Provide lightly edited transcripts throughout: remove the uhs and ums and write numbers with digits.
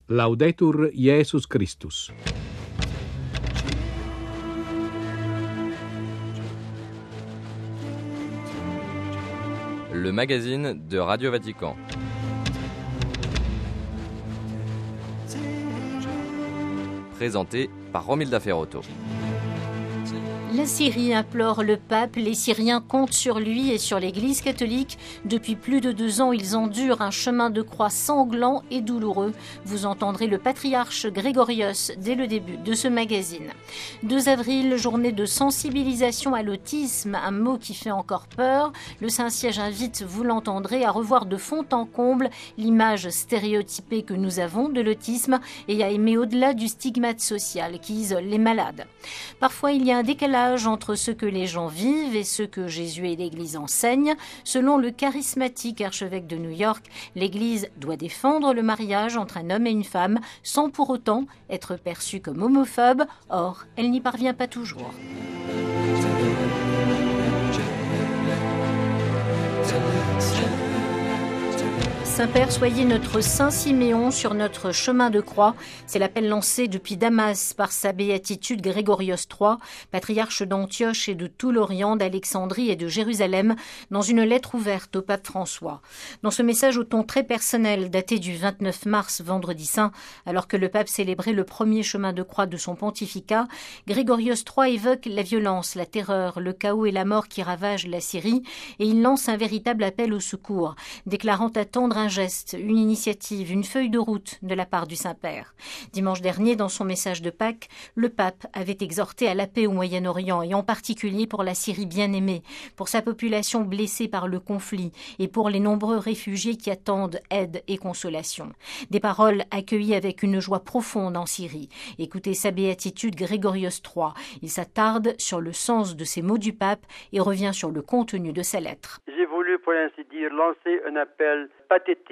Laudetur Jesus Christus. Le magazine de Radio Vatican. Présenté par Romilda Ferrotto. La Syrie implore le pape, les Syriens comptent sur lui et sur l'Église catholique. Depuis plus de 2 ans, ils endurent un chemin de croix sanglant et douloureux. Vous entendrez le patriarche Grégorios dès le début de ce magazine. 2 avril, journée de sensibilisation à l'autisme, un mot qui fait encore peur. Le Saint-Siège invite, vous l'entendrez, à revoir de fond en comble l'image stéréotypée que nous avons de l'autisme et à aimer au-delà du stigmate social qui isole les malades. Parfois, il y a un décalage entre ce que les gens vivent et ce que Jésus et l'Église enseignent. Selon le charismatique archevêque de New York, l'Église doit défendre le mariage entre un homme et une femme sans pour autant être perçue comme homophobe. Or, elle n'y parvient pas toujours. Saint-Père, soyez notre Saint Siméon sur notre chemin de croix. C'est l'appel lancé depuis Damas par sa béatitude Grégorios III, patriarche d'Antioche et de tout l'Orient, d'Alexandrie et de Jérusalem, dans une lettre ouverte au pape François. Dans ce message au ton très personnel, daté du 29 mars, vendredi saint, alors que le pape célébrait le premier chemin de croix de son pontificat, Grégorios III évoque la violence, la terreur, le chaos et la mort qui ravagent la Syrie, et il lance un véritable appel au secours, déclarant attendre un geste, une initiative, une feuille de route de la part du Saint-Père. Dimanche dernier, dans son message de Pâques, le pape avait exhorté à la paix au Moyen-Orient et en particulier pour la Syrie bien-aimée, pour sa population blessée par le conflit et pour les nombreux réfugiés qui attendent aide et consolation. Des paroles accueillies avec une joie profonde en Syrie. Écoutez sa béatitude Grégorios III. Il s'attarde sur le sens de ces mots du pape et revient sur le contenu de sa lettre. J'ai voulu, pour ainsi dire, lancer un appel pathétique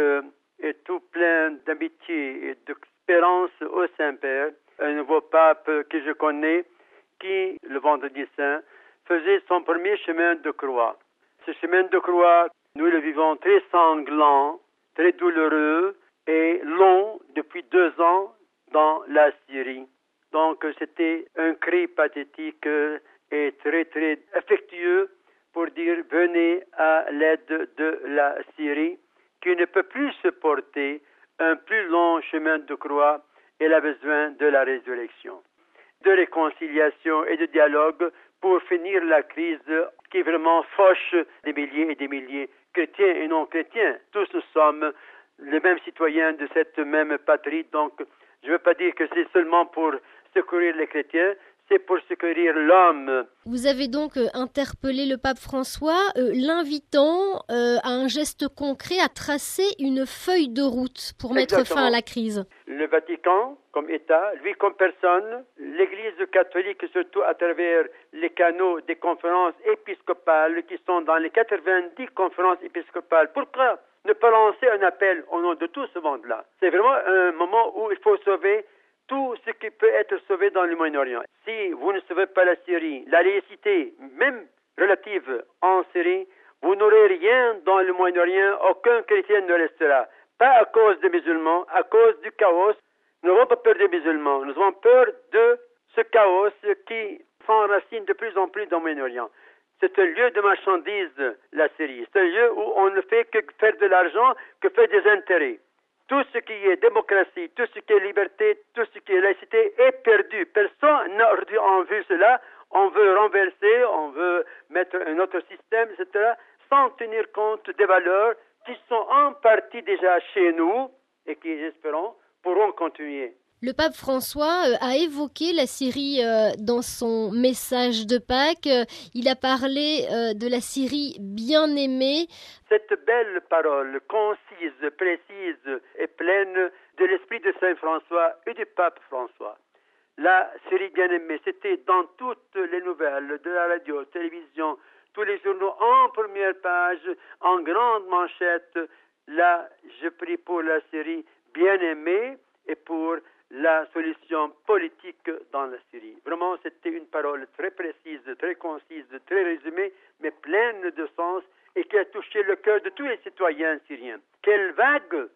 et tout plein d'amitié et d'espérance au Saint-Père, un nouveau pape que je connais, qui, le vendredi saint, faisait son premier chemin de croix. Ce chemin de croix, nous le vivons très sanglant, très douloureux et long depuis 2 ans dans la Syrie. Donc c'était un cri pathétique et très très affectueux pour dire venez à l'aide de la Syrie qui ne peut plus supporter un plus long chemin de croix. Elle a besoin de la résurrection, de réconciliation et de dialogue pour finir la crise qui vraiment fauche des milliers et des milliers, chrétiens et non chrétiens. Tous nous sommes les mêmes citoyens de cette même patrie. Donc je ne veux pas dire que c'est seulement pour secourir les chrétiens, c'est pour secourir l'homme. Vous avez donc interpellé le pape François, l'invitant à un geste concret, à tracer une feuille de route pour mettre fin à la crise. Le Vatican, comme État, lui comme personne, l'Église catholique, surtout à travers les canaux des conférences épiscopales qui sont dans les 90 conférences épiscopales. Pourquoi ne pas lancer un appel au nom de tout ce monde-là? C'est vraiment un moment où il faut sauver tout ce qui peut être sauvé dans le Moyen-Orient. Si vous ne sauvez pas la Syrie, la laïcité, même relative en Syrie, vous n'aurez rien dans le Moyen-Orient, aucun chrétien ne restera. Pas à cause des musulmans, à cause du chaos. Nous n'avons pas peur des musulmans, nous avons peur de ce chaos qui s'enracine de plus en plus dans le Moyen-Orient. C'est un lieu de marchandises, la Syrie. C'est un lieu où on ne fait que faire de l'argent, que faire des intérêts. Tout ce qui est démocratie, tout ce qui est liberté, tout ce qui est laïcité est perdu. Personne n'a aujourd'hui en vue cela. On veut renverser, on veut mettre un autre système, etc., sans tenir compte des valeurs qui sont en partie déjà chez nous et qui, j'espérons, pourront continuer. Le pape François a évoqué la Syrie dans son message de Pâques. Il a parlé de la Syrie bien-aimée. Cette belle parole, concise, précise et pleine de l'esprit de Saint François et du pape François. La Syrie bien-aimée, c'était dans toutes les nouvelles de la radio, télévision, tous les journaux en première page, en grande manchette. Là, je prie pour la Syrie bien-aimée et pour la solution politique dans la Syrie. Vraiment, c'était une parole très précise, très concise, très résumée, mais pleine de sens et qui a touché le cœur de tous les citoyens syriens. Quelle vague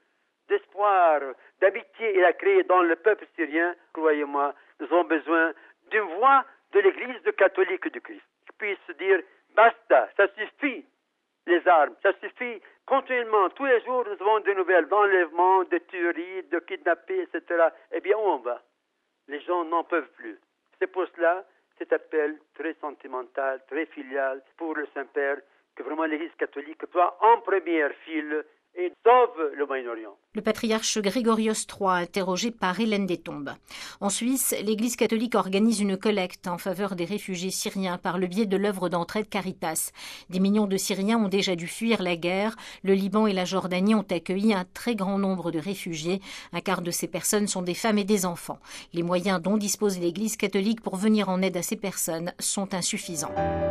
d'espoir, d'amitié il a créé dans le peuple syrien, croyez-moi, nous avons besoin d'une voix de l'Église catholique du Christ qui puisse dire basta, ça suffit les armes, ça suffit continuellement, tous les jours nous avons des nouvelles d'enlèvement, de tueries, de kidnappings, etc. Eh bien où on va? Les gens n'en peuvent plus. C'est pour cela cet appel très sentimental, très filial pour le Saint-Père, que vraiment l'Église catholique soit en première file et sauve le Moyen-Orient. Le patriarche Grégorios III, interrogé par Hélène Détombes. En Suisse, l'Église catholique organise une collecte en faveur des réfugiés syriens par le biais de l'œuvre d'entraide Caritas. Des millions de Syriens ont déjà dû fuir la guerre. Le Liban et la Jordanie ont accueilli un très grand nombre de réfugiés. Un quart de ces personnes sont des femmes et des enfants. Les moyens dont dispose l'Église catholique pour venir en aide à ces personnes sont insuffisants.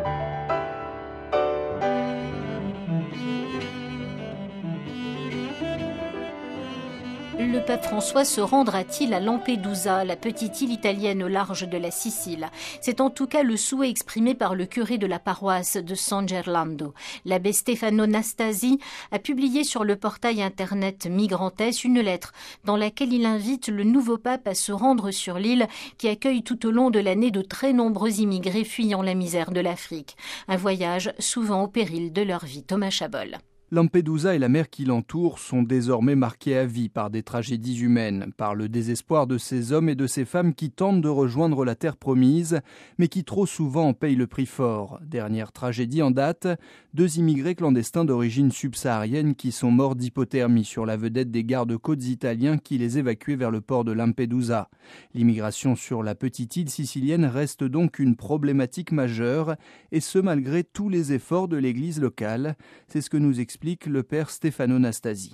Le pape François se rendra-t-il à Lampedusa, la petite île italienne au large de la Sicile? C'est en tout cas le souhait exprimé par le curé de la paroisse de San Gerlando. L'abbé Stefano Nastasi a publié sur le portail internet Migrantes une lettre dans laquelle il invite le nouveau pape à se rendre sur l'île qui accueille tout au long de l'année de très nombreux immigrés fuyant la misère de l'Afrique. Un voyage souvent au péril de leur vie. Thomas Chabol. Lampedusa et la mer qui l'entoure sont désormais marquées à vie par des tragédies humaines, par le désespoir de ces hommes et de ces femmes qui tentent de rejoindre la terre promise, mais qui trop souvent en payent le prix fort. Dernière tragédie en date, 2 immigrés clandestins d'origine subsaharienne qui sont morts d'hypothermie sur la vedette des gardes-côtes italiens qui les évacuaient vers le port de Lampedusa. L'immigration sur la petite île sicilienne reste donc une problématique majeure, et ce malgré tous les efforts de l'église locale. C'est ce que nous explique le père Stefano Nastasi.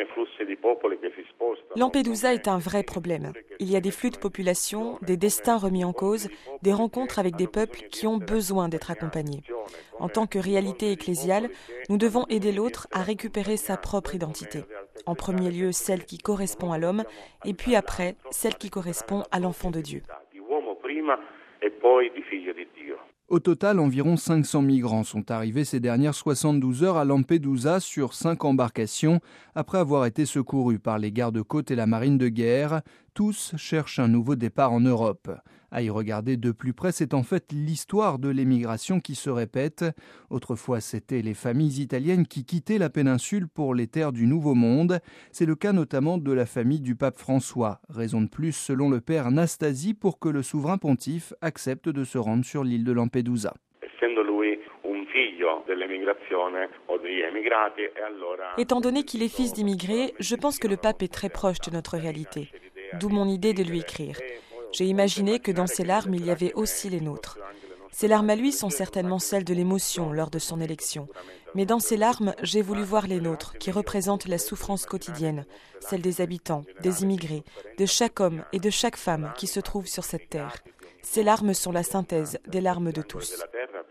Lampedusa est un vrai problème. Il y a des flux de population, des destins remis en cause, des rencontres avec des peuples qui ont besoin d'être accompagnés. En tant que réalité ecclésiale, nous devons aider l'autre à récupérer sa propre identité. En premier lieu, celle qui correspond à l'homme, et puis après, celle qui correspond à l'enfant de Dieu. Au total, environ 500 migrants sont arrivés ces dernières 72 heures à Lampedusa sur 5 embarcations après avoir été secourus par les gardes-côtes et la marine de guerre. Tous cherchent un nouveau départ en Europe. À y regarder de plus près, c'est en fait l'histoire de l'émigration qui se répète. Autrefois, c'étaient les familles italiennes qui quittaient la péninsule pour les terres du Nouveau Monde. C'est le cas notamment de la famille du pape François. Raison de plus, selon le père Nastasi, pour que le souverain pontife accepte de se rendre sur l'île de Lampedusa. Étant donné qu'il est fils d'immigrés, je pense que le pape est très proche de notre réalité. D'où mon idée de lui écrire. J'ai imaginé que dans ses larmes, il y avait aussi les nôtres. Ses larmes à lui sont certainement celles de l'émotion lors de son élection. Mais dans ses larmes, j'ai voulu voir les nôtres, qui représentent la souffrance quotidienne, celle des habitants, des immigrés, de chaque homme et de chaque femme qui se trouve sur cette terre. Ces larmes sont la synthèse des larmes de tous.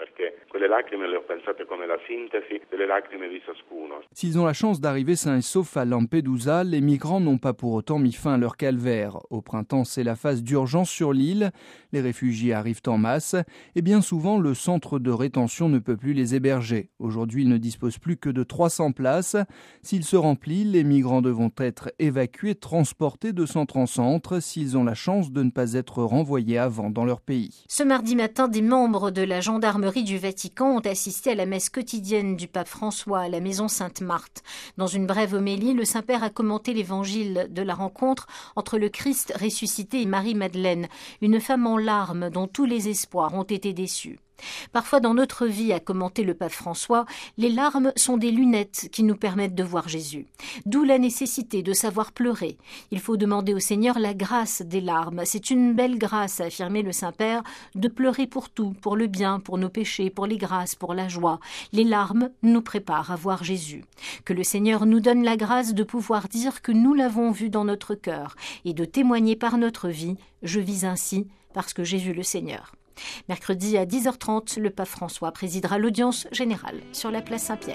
S'ils ont la chance d'arriver sains et saufs à Lampedusa, les migrants n'ont pas pour autant mis fin à leur calvaire. Au printemps, c'est la phase d'urgence sur l'île. Les réfugiés arrivent en masse et bien souvent, le centre de rétention ne peut plus les héberger. Aujourd'hui, il ne dispose plus que de 300 places. S'il se remplit, les migrants devront être évacués, transportés de centre en centre s'ils ont la chance de ne pas être renvoyés avant dans leur pays. Ce mardi matin, des membres de la gendarmerie du Vatican ont assisté à la messe quotidienne du pape François à la maison Sainte-Marthe. Dans une brève homélie, le Saint-Père a commenté l'évangile de la rencontre entre le Christ ressuscité et Marie-Madeleine, une femme en larmes dont tous les espoirs ont été déçus. Parfois dans notre vie, a commenté le pape François, les larmes sont des lunettes qui nous permettent de voir Jésus. D'où la nécessité de savoir pleurer. Il faut demander au Seigneur la grâce des larmes. C'est une belle grâce, a affirmé le Saint-Père, de pleurer pour tout, pour le bien, pour nos péchés, pour les grâces, pour la joie. Les larmes nous préparent à voir Jésus. Que le Seigneur nous donne la grâce de pouvoir dire que nous l'avons vu dans notre cœur et de témoigner par notre vie « Je vis ainsi parce que j'ai vu le Seigneur ». Mercredi à 10h30, le pape François présidera l'audience générale sur la place Saint-Pierre.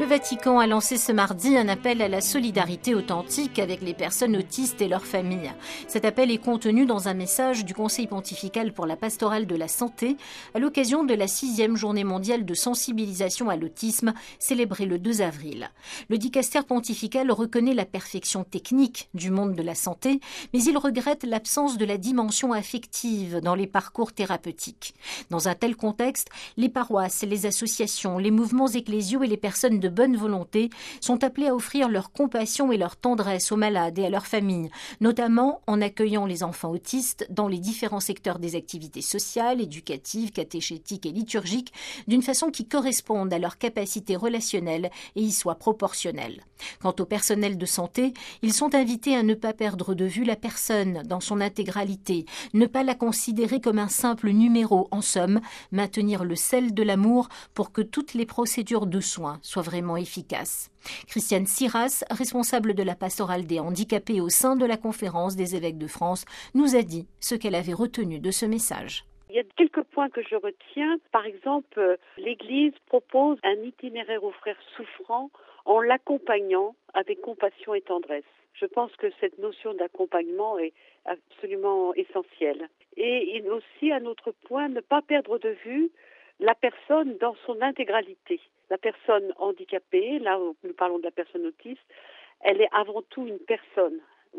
Le Vatican a lancé ce mardi un appel à la solidarité authentique avec les personnes autistes et leurs familles. Cet appel est contenu dans un message du Conseil pontifical pour la pastorale de la santé à l'occasion de la 6e journée mondiale de sensibilisation à l'autisme célébrée le 2 avril. Le dicastère pontifical reconnaît la perfection technique du monde de la santé, mais il regrette l'absence de la dimension affective dans les parcours thérapeutiques. Dans un tel contexte, les paroisses, les associations, les mouvements ecclésiaux et les personnes de bonne volonté sont appelés à offrir leur compassion et leur tendresse aux malades et à leurs familles, notamment en accueillant les enfants autistes dans les différents secteurs des activités sociales, éducatives, catéchétiques et liturgiques, d'une façon qui corresponde à leur capacité relationnelle et y soit proportionnelle. Quant au personnel de santé, ils sont invités à ne pas perdre de vue la personne dans son intégralité, ne pas la considérer comme un simple numéro, en somme, maintenir le sel de l'amour pour que toutes les procédures de soins soient vraiment efficaces. Christiane Siras, responsable de la pastorale des handicapés au sein de la Conférence des évêques de France, nous a dit ce qu'elle avait retenu de ce message. Il y a quelques points que je retiens. Par exemple, l'Église propose un itinéraire aux frères souffrants en l'accompagnant avec compassion et tendresse. Je pense que cette notion d'accompagnement est absolument essentielle. Et aussi, un autre point, ne pas perdre de vue la personne dans son intégralité. La personne handicapée, là où nous parlons de la personne autiste, elle est avant tout une personne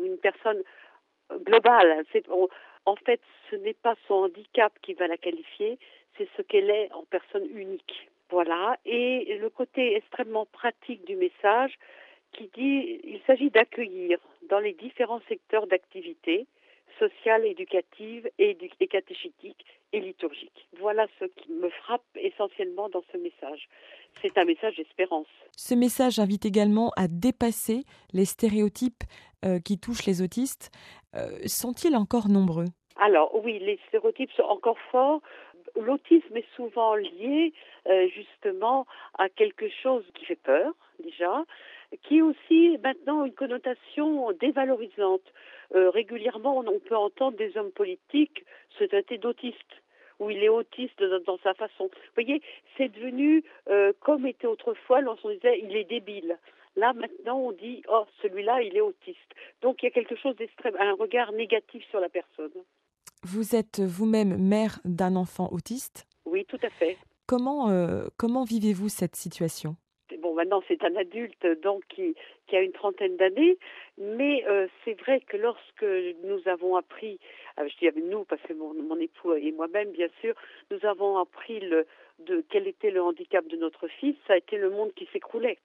globale. En fait, ce n'est pas son handicap qui va la qualifier, c'est ce qu'elle est en personne unique. Voilà. Et le côté extrêmement pratique du message qui dit il s'agit d'accueillir dans les différents secteurs d'activité sociale, éducative et catéchétique et liturgique. Voilà ce qui me frappe essentiellement dans ce message. C'est un message d'espérance. Ce message invite également à dépasser les stéréotypes qui touchent les autistes. Sont-ils encore nombreux ? Alors oui, les stéréotypes sont encore forts. L'autisme est souvent lié justement à quelque chose qui fait peur déjà, qui est aussi maintenant une connotation dévalorisante. Régulièrement, on peut entendre des hommes politiques se traiter d'autistes, ou il est autiste dans sa façon. Vous voyez, c'est devenu comme était autrefois lorsqu'on disait il est débile. Là, maintenant, on dit oh, celui-là, il est autiste. Donc, il y a quelque chose d'extrême, un regard négatif sur la personne. Vous êtes vous-même mère d'un enfant autiste ? Oui, tout à fait. Comment vivez-vous cette situation ? Bon, maintenant, c'est un adulte donc qui a une trentaine d'années, mais c'est vrai que lorsque nous avons appris, je dis avec nous parce que mon époux et moi-même, bien sûr, nous avons appris quel était le handicap de notre fils, ça a été le monde qui s'écroulait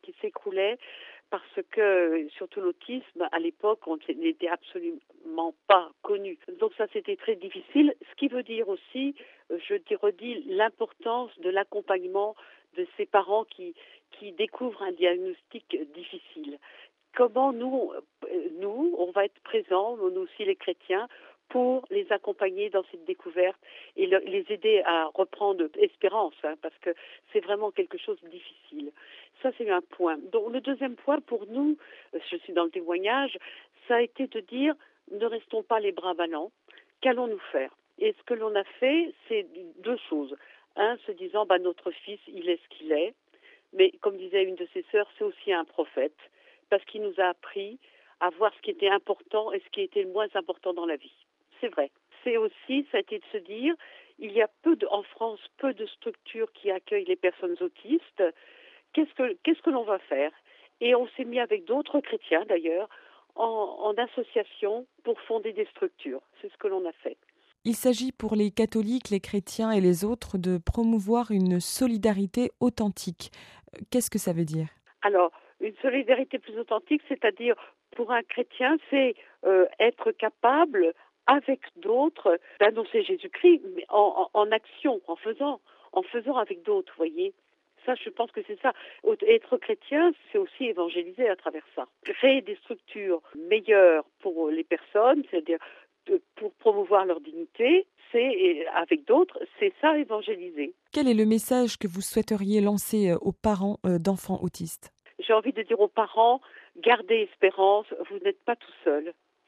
parce que, surtout l'autisme, à l'époque, on n'était absolument pas connu. Donc ça, c'était très difficile, ce qui veut dire aussi, je redis, l'importance de l'accompagnement de ces parents qui découvrent un diagnostic difficile. Comment nous, on va être présents, nous aussi les chrétiens, pour les accompagner dans cette découverte et les aider à reprendre espérance, parce que c'est vraiment quelque chose de difficile. Ça, c'est un point. Donc, le deuxième point, pour nous, je suis dans le témoignage, ça a été de dire, ne restons pas les bras ballants, qu'allons-nous faire ? Et ce que l'on a fait, c'est deux choses. Un, se disant, notre fils, il est ce qu'il est. Mais comme disait une de ses sœurs, c'est aussi un prophète, parce qu'il nous a appris à voir ce qui était important et ce qui était le moins important dans la vie. C'est vrai. C'est aussi, ça a été de se dire, il y a en France, peu de structures qui accueillent les personnes autistes. Qu'est-ce que l'on va faire ? Et on s'est mis avec d'autres chrétiens, d'ailleurs, en association pour fonder des structures. C'est ce que l'on a fait. Il s'agit pour les catholiques, les chrétiens et les autres de promouvoir une solidarité authentique. Qu'est-ce que ça veut dire ? Alors, une solidarité plus authentique, c'est-à-dire pour un chrétien, c'est être capable, avec d'autres, d'annoncer Jésus-Christ, mais en action, en faisant avec d'autres, vous voyez. Ça, je pense que c'est ça. Être chrétien, c'est aussi évangéliser à travers ça. Créer des structures meilleures pour les personnes, c'est-à-dire pour promouvoir leur dignité, avec d'autres, c'est ça, évangéliser. Quel est le message que vous souhaiteriez lancer aux parents d'enfants autistes ? J'ai envie de dire aux parents, gardez espérance, vous n'êtes pas tout seul.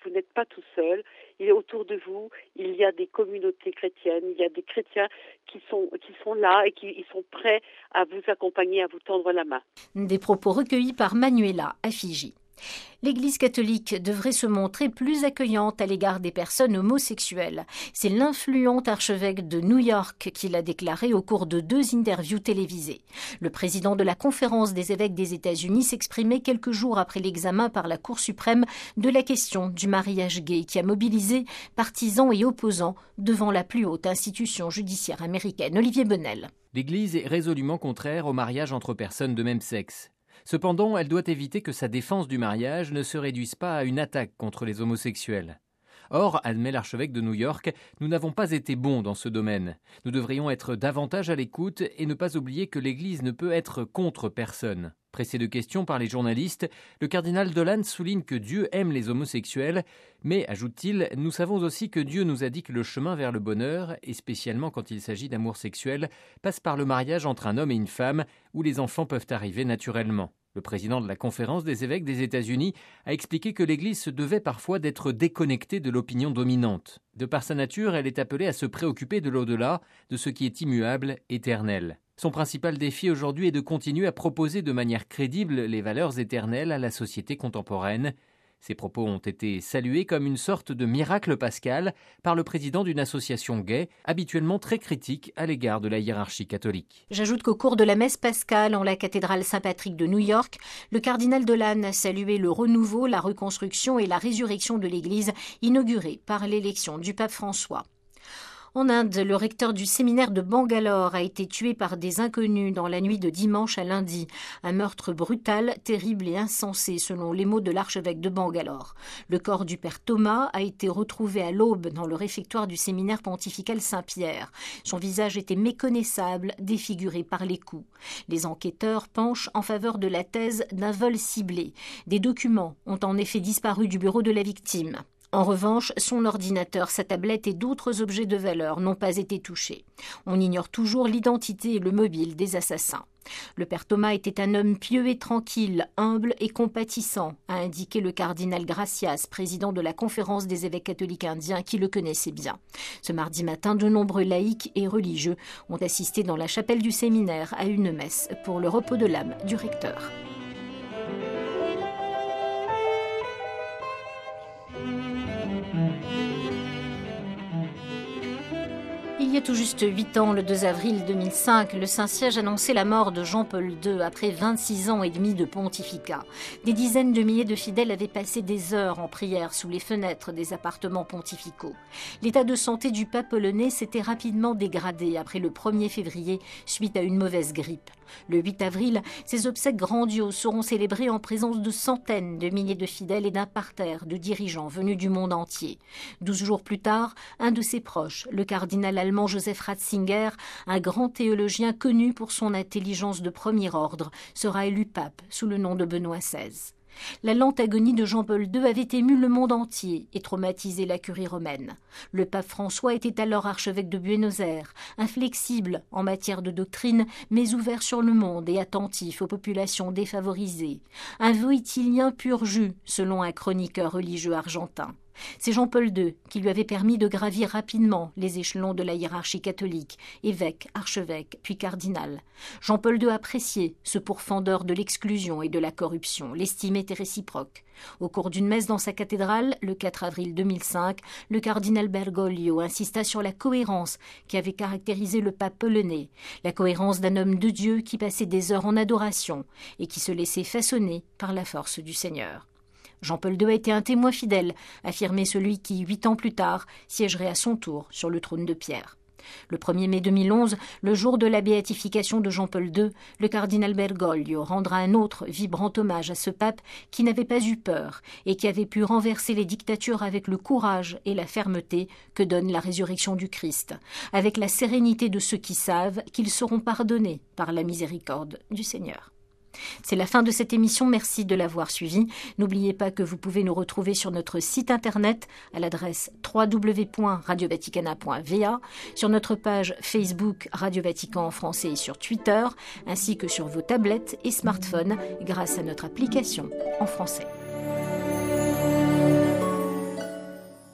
vous n'êtes pas tout seul. Il est autour de vous, il y a des communautés chrétiennes, il y a des chrétiens qui sont là et qui sont prêts à vous accompagner, à vous tendre la main. Des propos recueillis par Manuela à Fiji. L'Église catholique devrait se montrer plus accueillante à l'égard des personnes homosexuelles. C'est l'influent archevêque de New York qui l'a déclaré au cours de 2 interviews télévisées. Le président de la Conférence des évêques des États-Unis s'exprimait quelques jours après l'examen par la Cour suprême de la question du mariage gay qui a mobilisé partisans et opposants devant la plus haute institution judiciaire américaine. Olivier Bonnel. L'Église est résolument contraire au mariage entre personnes de même sexe. Cependant, elle doit éviter que sa défense du mariage ne se réduise pas à une attaque contre les homosexuels. Or, admet l'archevêque de New York, nous n'avons pas été bons dans ce domaine. Nous devrions être davantage à l'écoute et ne pas oublier que l'Église ne peut être contre personne. Pressé de questions par les journalistes, le cardinal Dolan souligne que Dieu aime les homosexuels, mais, ajoute-t-il, nous savons aussi que Dieu nous a dit que le chemin vers le bonheur, et spécialement quand il s'agit d'amour sexuel, passe par le mariage entre un homme et une femme, où les enfants peuvent arriver naturellement. Le président de la Conférence des évêques des États-Unis a expliqué que l'Église se devait parfois d'être déconnectée de l'opinion dominante. De par sa nature, elle est appelée à se préoccuper de l'au-delà, de ce qui est immuable, éternel. Son principal défi aujourd'hui est de continuer à proposer de manière crédible les valeurs éternelles à la société contemporaine. Ces propos ont été salués comme une sorte de miracle pascal par le président d'une association gay, habituellement très critique à l'égard de la hiérarchie catholique. J'ajoute qu'au cours de la messe pascale en la cathédrale Saint-Patrick de New York, le cardinal Dolan a salué le renouveau, la reconstruction et la résurrection de l'Église inaugurée par l'élection du pape François. En Inde, le recteur du séminaire de Bangalore a été tué par des inconnus dans la nuit de dimanche à lundi. Un meurtre brutal, terrible et insensé, selon les mots de l'archevêque de Bangalore. Le corps du père Thomas a été retrouvé à l'aube dans le réfectoire du séminaire pontifical Saint-Pierre. Son visage était méconnaissable, défiguré par les coups. Les enquêteurs penchent en faveur de la thèse d'un vol ciblé. Des documents ont en effet disparu du bureau de la victime. En revanche, son ordinateur, sa tablette et d'autres objets de valeur n'ont pas été touchés. On ignore toujours l'identité et le mobile des assassins. Le père Thomas était un homme pieux et tranquille, humble et compatissant, a indiqué le cardinal Gracias, président de la Conférence des évêques catholiques indiens, qui le connaissait bien. Ce mardi matin, de nombreux laïcs et religieux ont assisté dans la chapelle du séminaire à une messe pour le repos de l'âme du recteur. Il y a tout juste 8 ans, le 2 avril 2005, le Saint-Siège annonçait la mort de Jean-Paul II après 26 ans et demi de pontificat. Des dizaines de milliers de fidèles avaient passé des heures en prière sous les fenêtres des appartements pontificaux. L'état de santé du pape polonais s'était rapidement dégradé après le 1er février suite à une mauvaise grippe. Le 8 avril, ces obsèques grandioses seront célébrées en présence de centaines de milliers de fidèles et d'un parterre de dirigeants venus du monde entier. 12 jours plus tard, un de ses proches, le cardinal allemand Joseph Ratzinger, un grand théologien connu pour son intelligence de premier ordre, sera élu pape sous le nom de Benoît XVI. La lente agonie de Jean-Paul II avait ému le monde entier et traumatisé la curie romaine. Le pape François était alors archevêque de Buenos Aires, inflexible en matière de doctrine, mais ouvert sur le monde et attentif aux populations défavorisées. Un voïtilien pur jus, selon un chroniqueur religieux argentin. C'est Jean-Paul II qui lui avait permis de gravir rapidement les échelons de la hiérarchie catholique, évêque, archevêque, puis cardinal. Jean-Paul II appréciait ce pourfendeur de l'exclusion et de la corruption. L'estime était réciproque. Au cours d'une messe dans sa cathédrale, le 4 avril 2005, le cardinal Bergoglio insista sur la cohérence qui avait caractérisé le pape polonais, la cohérence d'un homme de Dieu qui passait des heures en adoration et qui se laissait façonner par la force du Seigneur. Jean-Paul II a été un témoin fidèle, affirmait celui qui, 8 ans plus tard, siégerait à son tour sur le trône de pierre. Le 1er mai 2011, le jour de la béatification de Jean-Paul II, le cardinal Bergoglio rendra un autre vibrant hommage à ce pape qui n'avait pas eu peur et qui avait pu renverser les dictatures avec le courage et la fermeté que donne la résurrection du Christ, avec la sérénité de ceux qui savent qu'ils seront pardonnés par la miséricorde du Seigneur. C'est la fin de cette émission, merci de l'avoir suivie. N'oubliez pas que vous pouvez nous retrouver sur notre site internet à l'adresse www.radiovaticana.va, sur notre page Facebook Radio Vatican en français et sur Twitter, ainsi que sur vos tablettes et smartphones grâce à notre application en français.